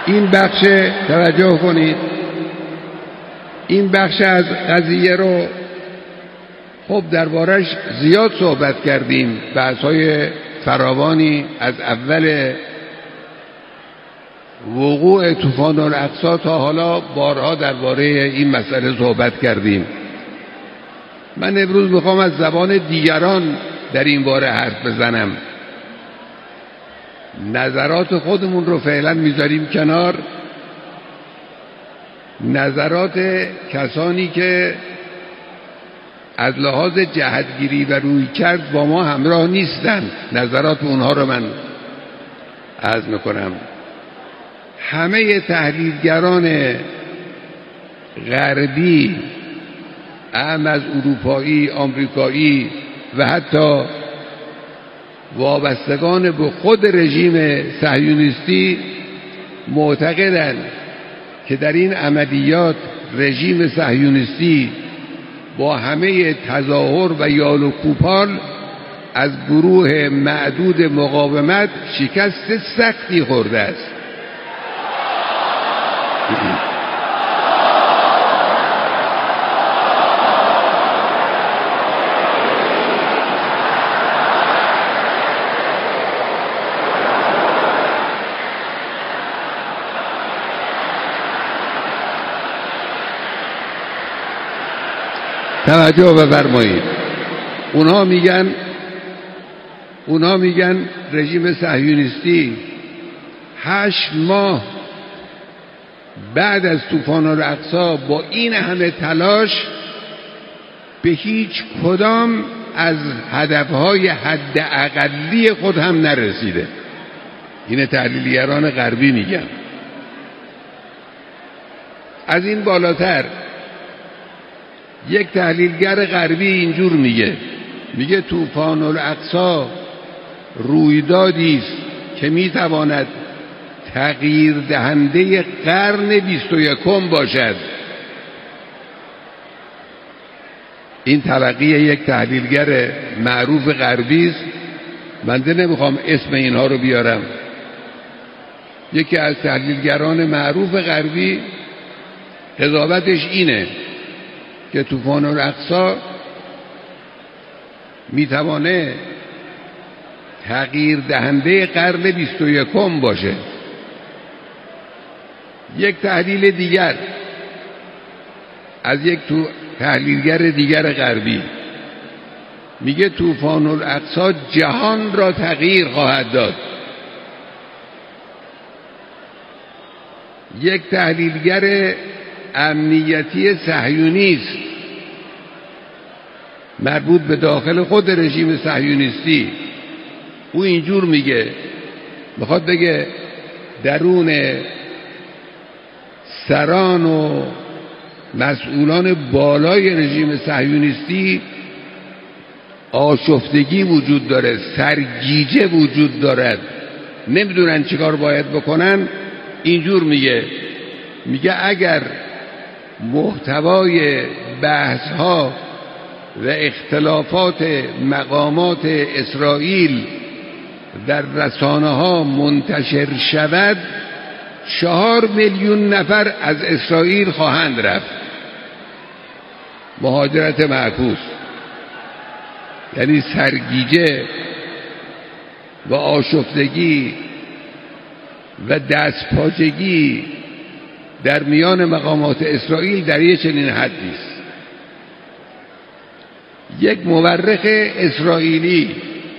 این بخش توجه کنید، این بخش از قضیه رو خب دربارش زیاد صحبت کردیم، بحث‌های فراوانی از اول وقوع طوفان الاقصی تا حالا بارها درباره این مسئله صحبت کردیم. من امروز میخوام از زبان دیگران در این باره حرف بزنم. نظرات خودمون رو فعلا میذاریم کنار، نظرات کسانی که از لحاظ جهتگیری و رویکرد با ما همراه نیستن، نظرات اونها رو من عرض میکنم. همه تحلیلگران غربی، اهم از اروپایی، آمریکایی و حتی وابستگان به خود رژیم صهیونیستی معتقدند که در این عملیات رژیم صهیونیستی با همه تظاهر و یال و کوپال از گروه معدود مقاومت شکست سختی خورده است. توجه بفرمایید. اونها میگن رژیم صهیونیستی 8 ماه بعد از طوفان الاقصی با این همه تلاش به هیچ کدام از هدفهای حد اقلی خود هم نرسیده. این تحلیلگران غربی میگن. از این بالاتر یک تحلیلگر غربی اینجور میگه طوفان الاقصی رویدادی است که میتواند تغییر دهنده قرن 21 باشد. این تلقی یک تحلیلگر معروف غربی است. من نمیخوام اسم اینها رو بیارم. یکی از تحلیلگران معروف غربی قضاوتش اینه که طوفان الاقصی میتوانه تغییر دهنده قرن 21 باشه. یک تحلیل دیگر از یک تحلیلگر دیگر غربی میگه طوفان الاقصی جهان را تغییر خواهد داد. یک تحلیلگر امنیتی صهیونیست مربوط به داخل خود رژیم صهیونیستی، او اینجور میخواد بگه درون سران و مسئولان بالای رژیم صهیونیستی آشفتگی وجود داره، سرگیجه وجود دارد، نمیدونن چیکار باید بکنن. اینجور میگه اگر محتوای بحث‌ها و اختلافات مقامات اسرائیل در رسانه‌ها منتشر شود 4 میلیون نفر از اسرائیل خواهند رفت. مهاجرت معکوس، یعنی سرگیجه و آشفتگی و دستپاچگی در میان مقامات اسرائیل در یک چنین حدی است. یک مورخ اسرائیلی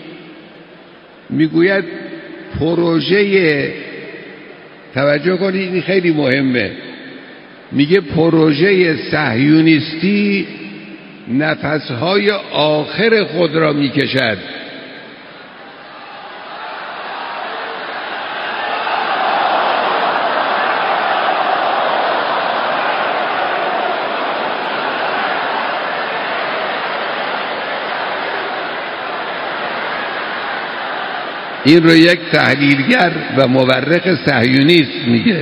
میگوید پروژه، توجه کنید این خیلی مهمه، میگه پروژه صهیونیستی نفسهای آخر خود را میکشد. این رو یک تحلیلگر و مورخ صهیونیست میگه.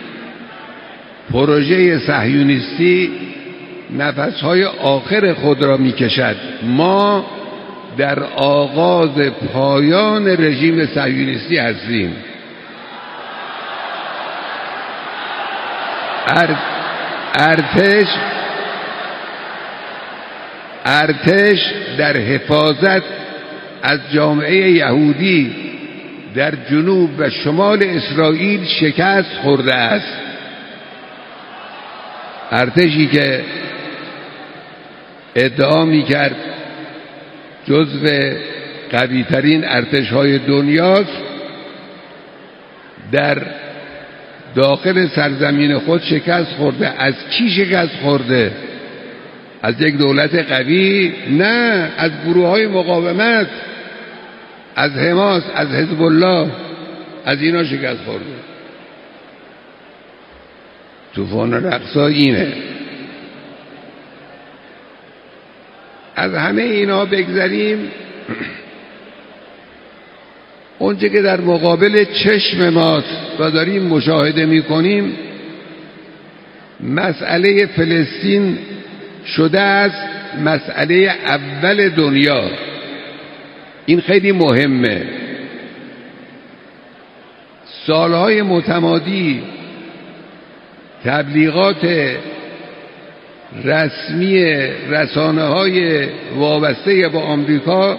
پروژه صهیونیستی نفسهای آخر خود را میکشد. ما در آغاز پایان رژیم صهیونیستی هستیم. ارتش در حفاظت از جامعه یهودی در جنوب و شمال اسرائیل شکست خورده است. ارتشی که ادعا می‌کرد جزو قوی‌ترین ارتش‌های دنیاست، در داخل سرزمین خود شکست خورده. از کی شکست خورده؟ از یک دولت قوی؟ نه، از گروه‌های مقاومت، از حماس، از حزب الله، از اینا شکست خورده. طوفان الاقصی اینه. از همه اینا بگذریم، اونچه که در مقابل چشم ماست و داریم مشاهده میکنیم، مسئله فلسطین شده است مسئله اول دنیا. این خیلی مهمه. سالهای متمادی تبلیغات رسمی رسانه‌های وابسته به آمریکا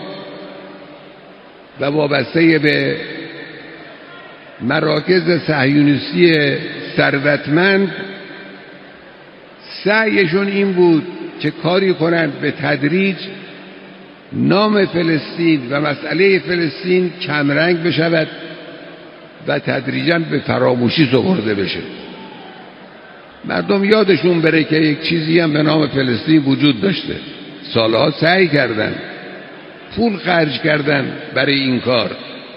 و وابسته به مراکز صهیونیستی ثروتمند سعیشون این بود که کاری کنند به تدریج نام فلسطین و مسئله فلسطین کمرنگ بشود و تدریجاً به فراموشی سپرده بشه. مردم یادشون بره که یک چیزی هم به نام فلسطین وجود داشته. سالها سعی کردن، پول خرج کردن برای این کار.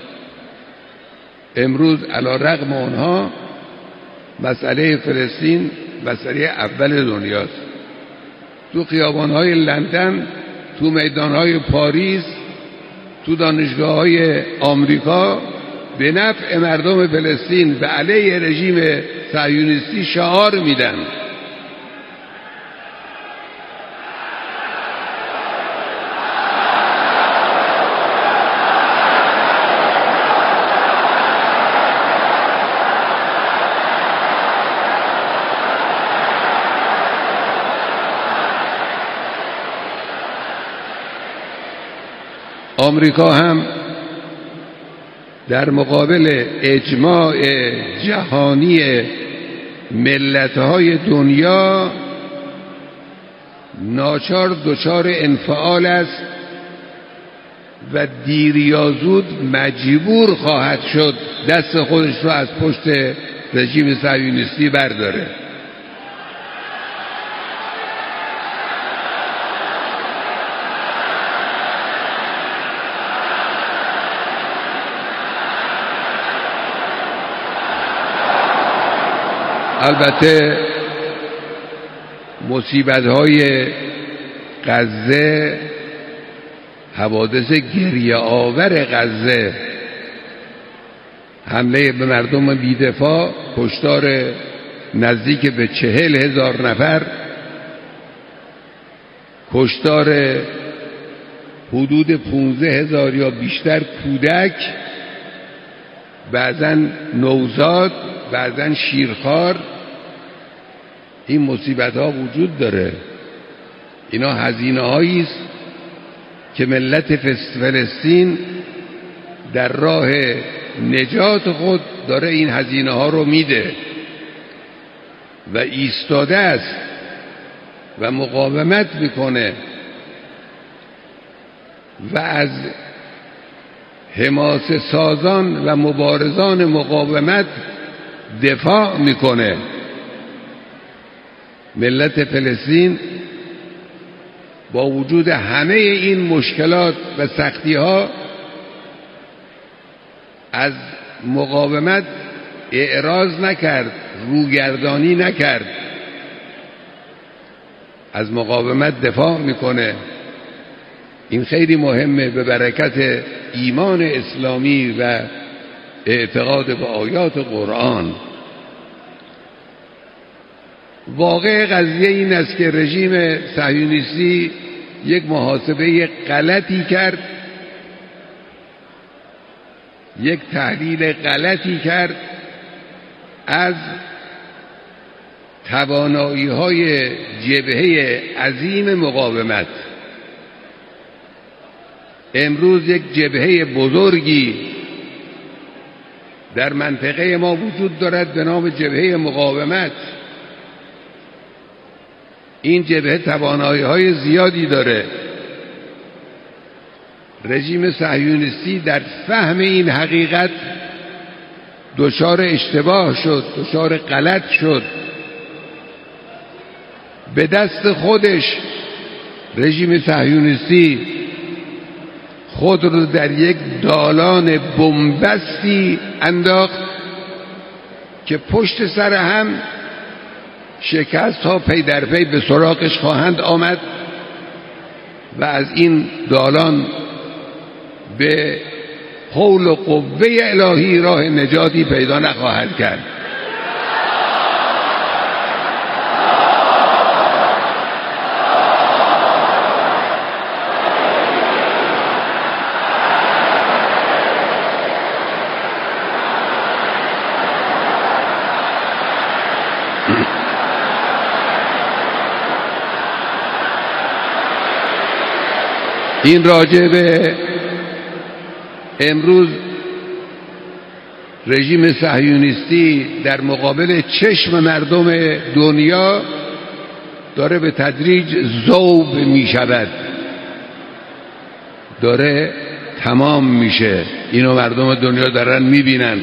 امروز علی رغم اونها مسئله فلسطین مسئله اول دنیاست. تو خیابان‌های لندن، تو میدان‌های پاریس، تو دانشگاه‌های آمریکا به نفع مردم فلسطین و علیه رژیم صهیونیستی شعار میدن. آمریکا هم در مقابل اجماع جهانی ملت‌های دنیا ناچار دچار انفعال است و دیر یا زود مجبور خواهد شد دست خودش را از پشت رژیم صهیونیستی برداره. البته مصیبت‌های غزه، حوادث گریه آور غزه، حمله به مردم بی‌دفاع، کشتار نزدیک به 40,000 نفر، کشتار حدود 15,000 یا بیشتر کودک، بعضاً نوزاد، بعضاً شیرخوار. این مصیبت ها وجود داره. اینا هزینه هایی است که ملت فلسطین در راه نجات خود داره این هزینه ها رو میده و ایستاده است و مقاومت میکنه و از حماسه سازان و مبارزان مقاومت دفاع میکنه. ملت فلسطین با وجود همه این مشکلات و سختی ها از مقاومت اعراض نکرد، روگردانی نکرد، از مقاومت دفاع میکنه. این خیلی مهمه به برکت ایمان اسلامی و اعتقاد به آیات قرآن. واقع قضیه این است که رژیم صهیونیستی یک محاسبه غلطی کرد، یک تحلیل غلطی کرد از توانایی‌های جبهه عظیم مقاومت. امروز یک جبهه بزرگی در منطقه ما وجود دارد به نام جبهه مقاومت. این جبهه توانایی‌های زیادی داره. رژیم صهیونیستی در فهم این حقیقت دچار اشتباه شد، دچار غلط شد. به دست خودش رژیم صهیونیستی خود رو در یک دالان بنبستی انداخت که پشت سر هم شکست ها پی در پی به سراغش خواهند آمد و از این دالان به حول و قوه الهی راه نجاتی پیدا نخواهد کرد. این راجع به امروز رژیم صهیونیستی در مقابل چشم مردم دنیا داره به تدریج ذوب می شود، داره تمام میشه. اینو مردم دنیا دارن میبینن.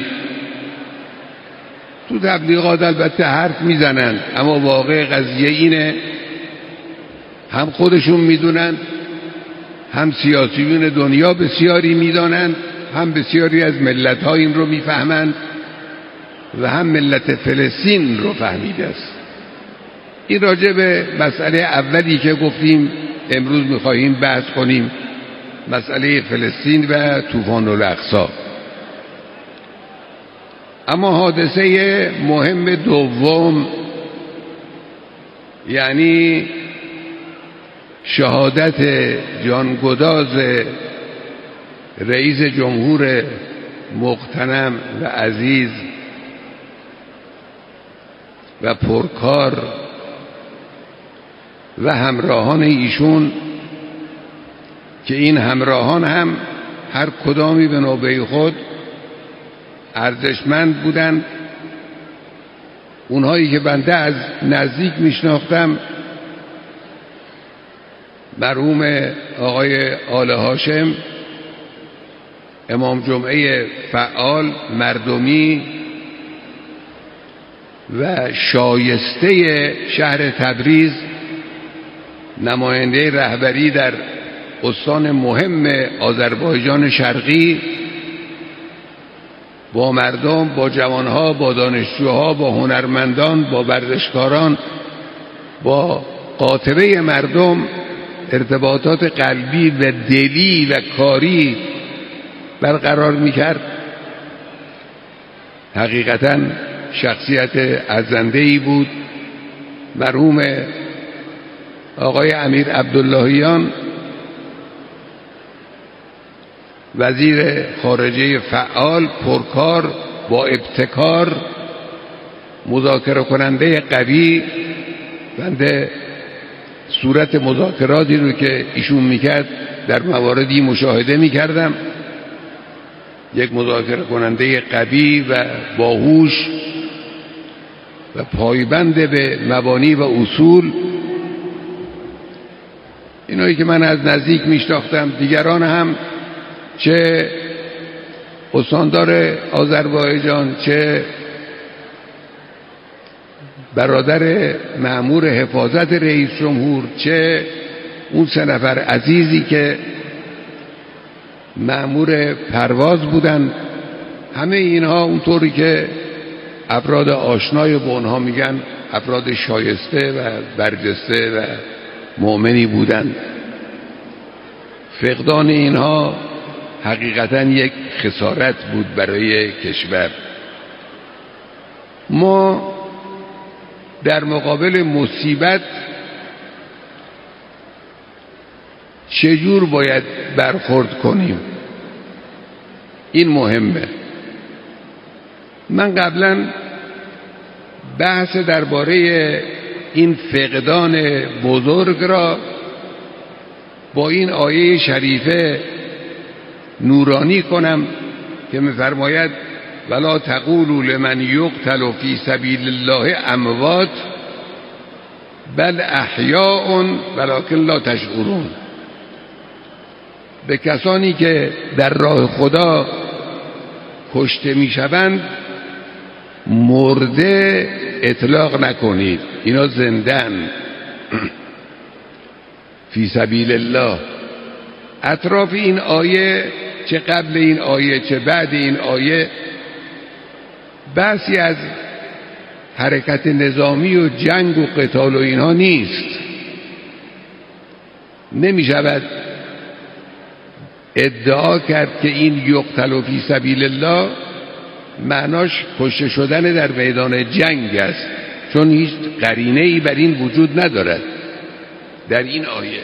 تو تبلیغات البته حرف میزنن، اما واقع قضیه اینه، هم خودشون میدونن، هم سیاسیون دنیا بسیاری میدانند، هم بسیاری از ملت‌ها این رو میفهمند و هم ملت فلسطین رو فهمیده است. این راجع به مسئله اولی که گفتیم امروز میخواهیم بحث کنیم، مسئله فلسطین و طوفان الاقصی. اما حادثه مهم دوم، یعنی شهادت جانگداز رئیس جمهور مغتنم و عزیز و پرکار و همراهان ایشون، که این همراهان هم هر کدامی به نوبه خود ارزشمند بودند. اونهایی که بنده از نزدیک میشناختم، مرحوم آقای آل هاشم، امام جمعه فعال مردمی و شایسته شهر تبریز، نماینده رهبری در استان مهم آذربایجان شرقی، با مردم، با جوانها، با دانشجوها، با هنرمندان، با ورزشکاران، با قاطبه مردم ارتباطات قلبی و دلی و کاری برقرار میکرد. حقیقتا شخصیت ارزنده‌ای بود. مرحوم آقای امیر عبداللهیان، وزیر خارجه فعال، پرکار، با ابتکار، مذاکره کننده قوی. بنده صورت مذاکراتی رو که ایشون میکرد در مواردی مشاهده میکردم. یک مذاکره کننده قوی و باهوش و پایبند به مبانی و اصول. اینایی که من از نزدیک میشناختم، دیگران هم، چه استاندار آذربایجان، چه برادر مأمور حفاظت رئیس جمهور، چه اون 3 نفر عزیزی که مأمور پرواز بودن، همه اینها اونطوری که افراد آشنای به اونها میگن افراد شایسته و برجسته و مؤمنی بودند. فقدان اینها حقیقتا یک خسارت بود برای کشور. ما در مقابل مصیبت چجور باید برخورد کنیم؟ این مهمه. من قبلا بحث درباره این فقدان بزرگ را با این آیه شریفه نورانی کنم که می‌فرماید ولا تقولوا لمن یقتل فی سبیل الله اموات بل احیاء ولکن لا تشعرون. به کسانی که در راه خدا کشته میشوند مرده اطلاق نکنید، اینا زندن. فی سبیل الله. اطراف این آیه، چه قبل این آیه چه بعد این آیه، بحثی از حرکت نظامی و جنگ و قتال و اینها نیست. نمی شود ادعا کرد که این یقتل فی سبیل الله معناش کشته شدن در میدان جنگ است، چون هیچ قرینه‌ای بر این وجود ندارد در این آیه.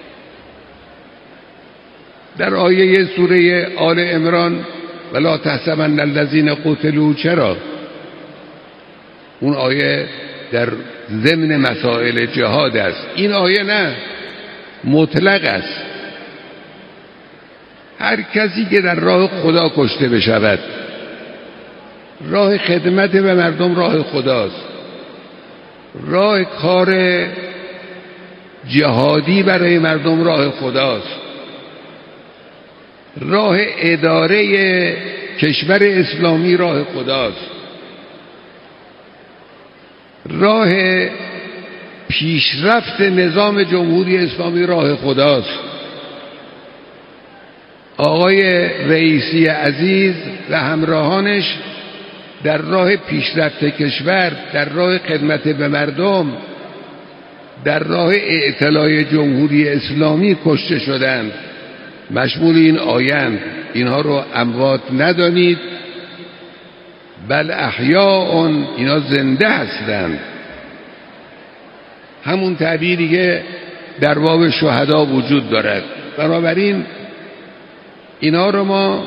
در آیه سوره آل عمران ولا تحسبن الذین قتلوا، چرا؟ اون آیه در ضمن مسائل جهاد است. این آیه نه، مطلق است. هر کسی که در راه خدا کشته بشود، راه خدمت به مردم راه خداست، راه کار جهادی برای مردم راه خداست، راه اداره کشور اسلامی راه خداست، راه پیشرفت نظام جمهوری اسلامی راه خداست. آقای رئیسی عزیز و همراهانش در راه پیشرفت کشور، در راه خدمت به مردم، در راه اعتلاع جمهوری اسلامی کشته شدند. مشمول این آیند. اینها رو اموات ندانید، بل احیاء، اینا زنده هستند. همون تعبیری که در باب شهدا وجود دارد. بنابراین اینا رو ما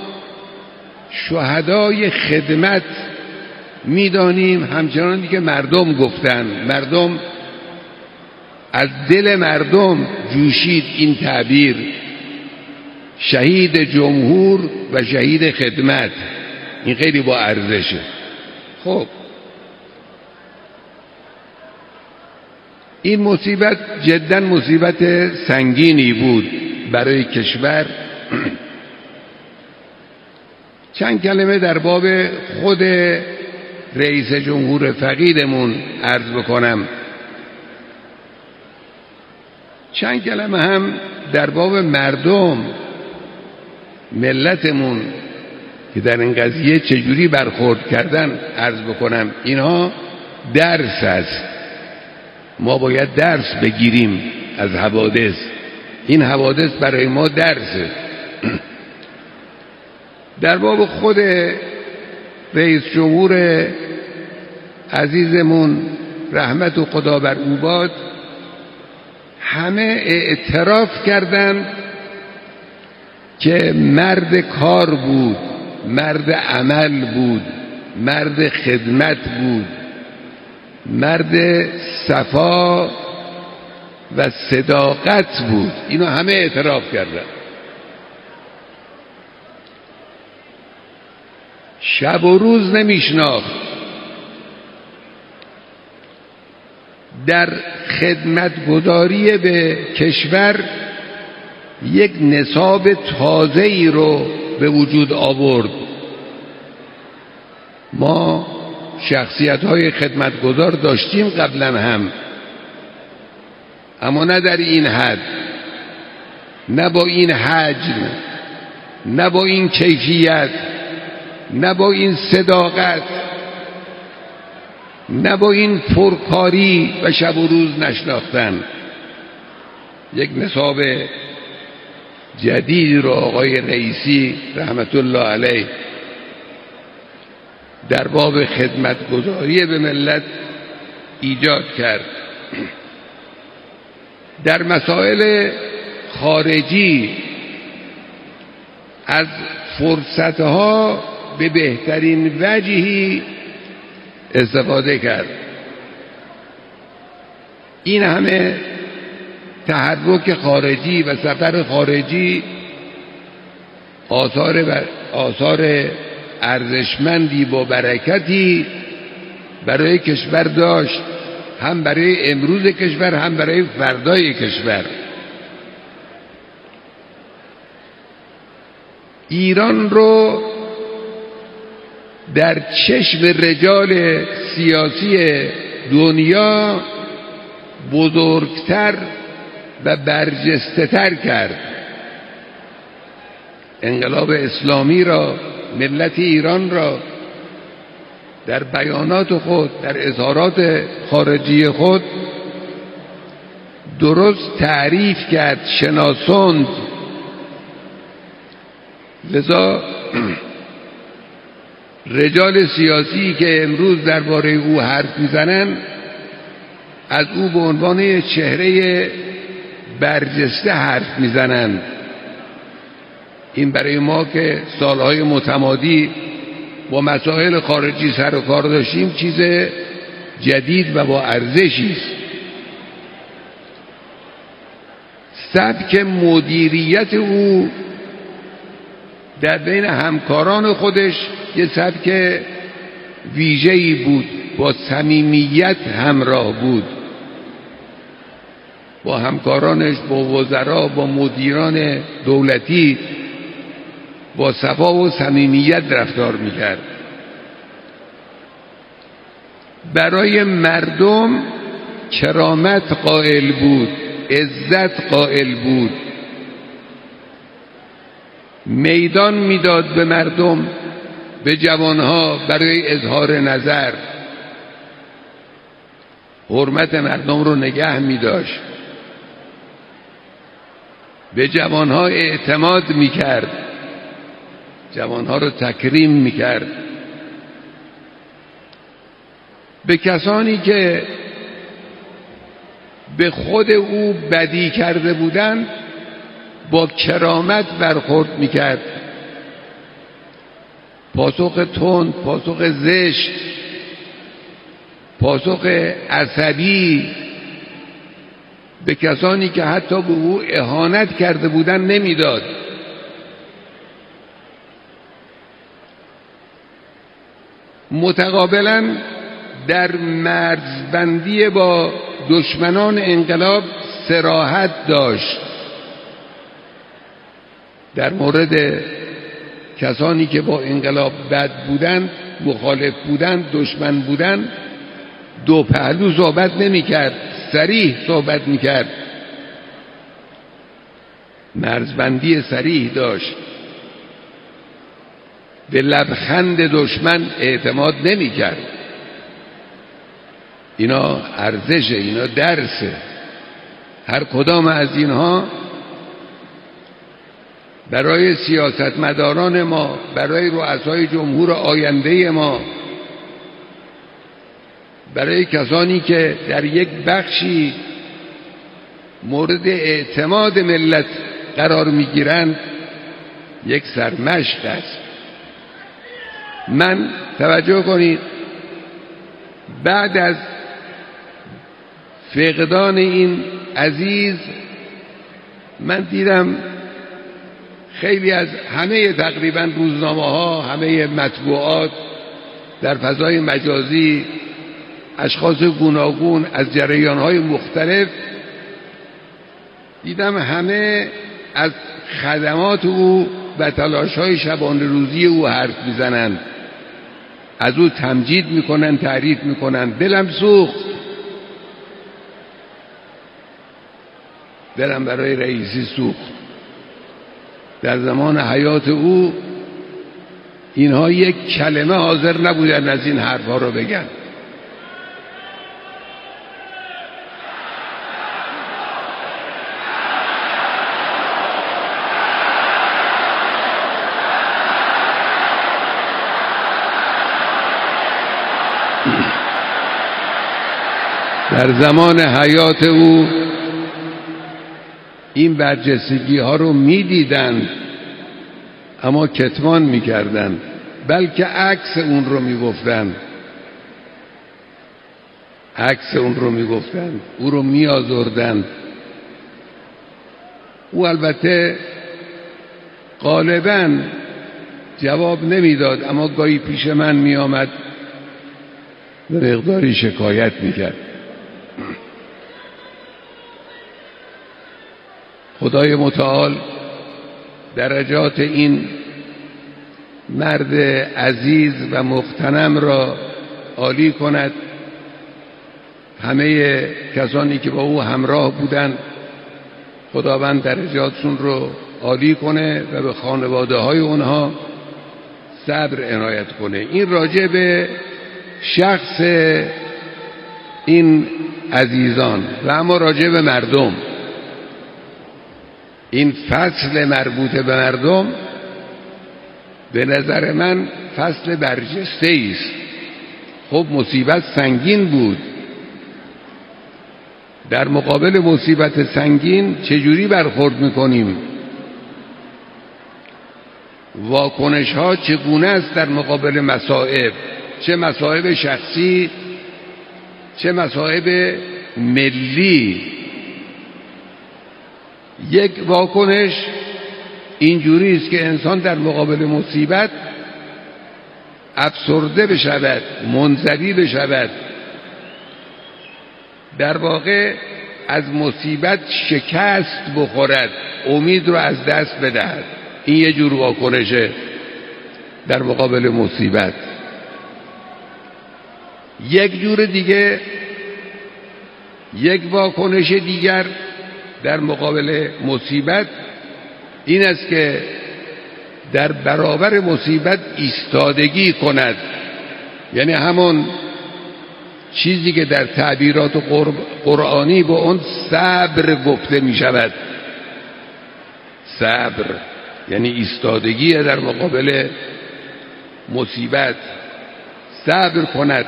شهدای خدمت میدانیم، همچنانی که مردم گفتن. مردم، از دل مردم جوشید این تعبیر، شهید جمهور و شهید خدمت. این خیلی با ارزشه. خب این مصیبت جدا مصیبت سنگینی بود برای کشور. چند کلمه در باب خود رئیس جمهور فقیدمون عرض بکنم، چند کلمه هم در باب مردم ملتمون که در این قضیه چجوری برخورد کردن عرض بکنم. اینها درس است، ما باید درس بگیریم از حوادث. این حوادث برای ما درسه. در باب خود رئیس جمهور عزیزمون رحمت و خدا بر او باد، همه اعتراف کردند که مرد کار بود، مرد عمل بود، مرد خدمت بود، مرد صفا و صداقت بود. اینو همه اعتراف کردن. شب و روز نمیشناخت. در خدمتگزاری به کشور یک نصاب تازه‌ای رو به وجود آورد. ما شخصیت‌های خدمتگزار داشتیم قبلا هم، اما نه در این حد، نه با این حجم، نه با این کیفیت، نه با این صداقت، نه با این پرکاری و شب و روز نشناختن. یک نصاب جدید رو آقای رئیسی رحمت الله علیه در باب خدمتگزاری به ملت ایجاد کرد. در مسائل خارجی از فرصتها به بهترین وجهی استفاده کرد. این همه تحرک خارجی و سفر خارجی آثار ارزشمندی با برکتی برای کشور داشت، هم برای امروز کشور هم برای فردای کشور. ایران رو در چشم رجال سیاسی دنیا بزرگتر و برجسته‌تر کرد. انقلاب اسلامی را، ملت ایران را در بیانات خود، در اظهارات خارجی خود درست تعریف کرد، شناساند. لذا رجال سیاسی که امروز درباره او حرف میزنند از او به عنوان چهره برجسته حرف میزنند. این برای ما که سالهای متمادی با مسائل خارجی سر و کار داشتیم چیز جدید و با ارزشی است. سبک مدیریت او در بین همکاران خودش یه سبک ویژه‌ای بود، با صمیمیت همراه بود، با همکارانش، با وزرا، با مدیران دولتی با صفا و صمیمیت رفتار میکرد. برای مردم کرامت قائل بود، عزت قائل بود، میدان میداد به مردم، به جوانها برای اظهار نظر، حرمت مردم رو نگه میداشت، به جوانها اعتماد میکرد، جوانها رو تکریم میکرد. به کسانی که به خود او بدی کرده بودند با کرامت برخورد میکرد. پاسخ تند، پاسخ زشت، پاسخ عصبی به کسانی که حتی به او اهانت کرده بودند نمیداد. متقابلا در مرزبندی با دشمنان انقلاب صراحت داشت. در مورد کسانی که با انقلاب بد بودند، مخالف بودند، دشمن بودند، دو پهلو صحبت نمی کرد، صریح صحبت می کرد، مرزبندی صریح داشت. به لبخند دشمن اعتماد نمی کرد. اینا ارزشه، اینا درسه. هر کدام از اینها برای سیاستمداران ما، برای رؤسای جمهور آینده ما، برای کسانی که در یک بخشی مورد اعتماد ملت قرار میگیرند یک سرمشق است. من توجه کنید، بعد از فقدان این عزیز من دیدم خیلی از همه تقریبا روزنامه ها، همه مطبوعات، در فضای مجازی اشخاص گوناگون از جریان های مختلف دیدم همه از خدمات او و تلاش های شبانه روزی او حرف میزنند، از او تمجید میکنن، تعریف میکنن. دلم سوخت، دلم برای رئیسی سوخت. در زمان حیات او اینها یک کلمه حاضر نبودن از این حرفها رو بگن. در زمان حیات او این برجستگی ها رو میدیدند اما کتمان میکردند، بلکه عکس اون رو میگفتند. عکس اون رو میگفتند، او رو میآزردند. او البته غالباً جواب نمیداد، اما گاهی پیش من میآمد و مقداری شکایت میکرد. خدای متعال درجات این مرد عزیز و مغتنم را عالی کند. همه کسانی که با او همراه بودند خداوند درجاتشون رو عالی کنه و به خانواده های اونها صبر عنایت کنه. این راجع به شخص این عزیزان و اما راجع به مردم، این فصل مربوط به مردم به نظر من فصل برجسته است. خب مصیبت سنگین بود، در مقابل مصیبت سنگین چجوری برخورد میکنیم؟ واکنش ها چگونه است در مقابل مصائب، چه مصائب شخصی چه مصائب ملی؟ یک واکنش اینجوری است که انسان در مقابل مصیبت افسرده بشود، منزوی بشود، در واقع از مصیبت شکست بخورد، امید رو از دست بدهد. این یه جور واکنشه در مقابل مصیبت. یک جور دیگه، یک واکنش دیگر در مقابل مصیبت این است که در برابر مصیبت ایستادگی کند، یعنی همون چیزی که در تعبیرات قرآنی با اون صبر گفته می شود. صبر یعنی ایستادگی در مقابل مصیبت، صبر کند،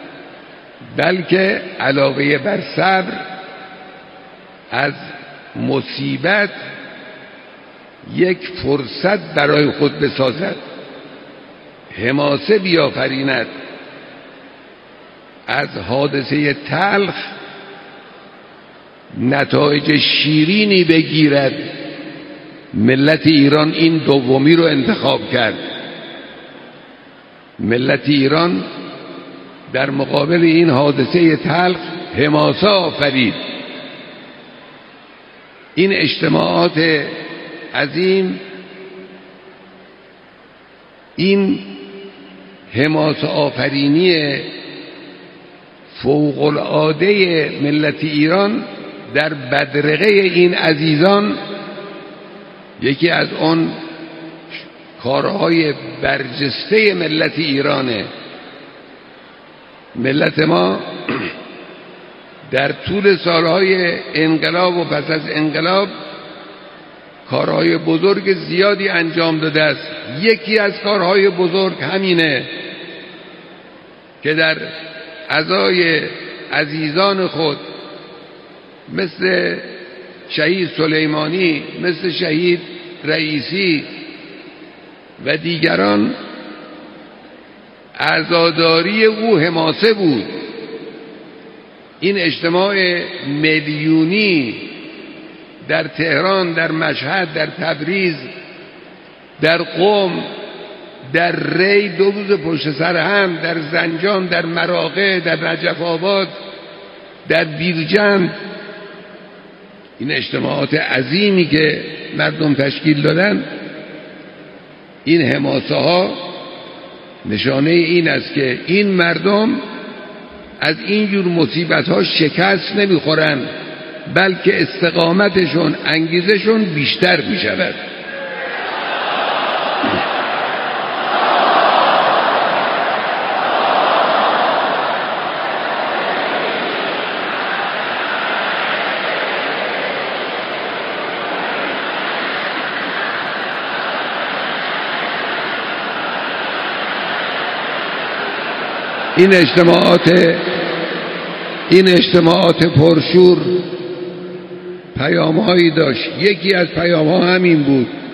بلکه علاوه بر صبر از مصیبت یک فرصت برای خود بسازد، حماسه بیافریند، از حادثه تلخ نتایج شیرینی بگیرد. ملت ایران این دومی رو انتخاب کرد. ملت ایران در مقابل این حادثه تلخ حماسه آفرید. این اجتماعات عظیم، این حماسه آفرینی فوق العاده ملت ایران در بدرقه این عزیزان یکی از آن کارهای برجسته ملت ایرانه. ملت ما در طول سالهای انقلاب و پس از انقلاب کارهای بزرگ زیادی انجام داده است. یکی از کارهای بزرگ همینه که در عزای عزیزان خود مثل شهید سلیمانی، مثل شهید رئیسی و دیگران عزاداری او حماسه بود. این اجتماع میلیونی در تهران، در مشهد، در تبریز، در قم، در ری 2 روز پشت سر هم، در زنجان، در مراغه، در نجف آباد، در بیرجند، این اجتماعات عظیمی که مردم تشکیل دادن، این حماسه ها نشانه این است که این مردم از اینجور مصیبت ها شکست نمیخورن، بلکه استقامتشون، انگیزشون بیشتر می شود. این اجتماعات پرشور پیام‌هایی داشت. یکی از پیام‌ها همین بود